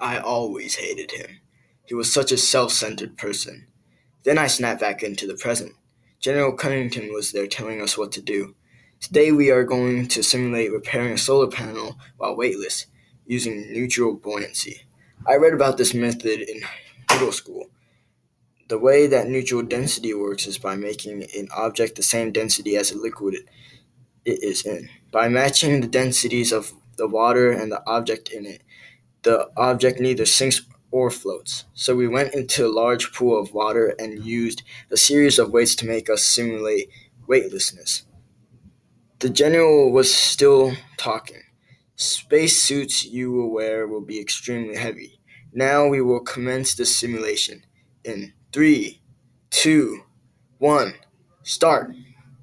I always hated him. He was such a self-centered person. Then I snapped back into the present. General Cunnington was there telling us what to do. Today we are going to simulate repairing a solar panel while weightless, using neutral buoyancy. I read about this method in middle school. The way that neutral density works is by making an object the same density as a liquid it is in. By matching the densities of the water and the object in it, the object neither sinks or floats. So we went into a large pool of water and used a series of weights to make us simulate weightlessness. The general was still talking. Space suits you will wear will be extremely heavy. Now we will commence the simulation. In 3, 2, 1, start.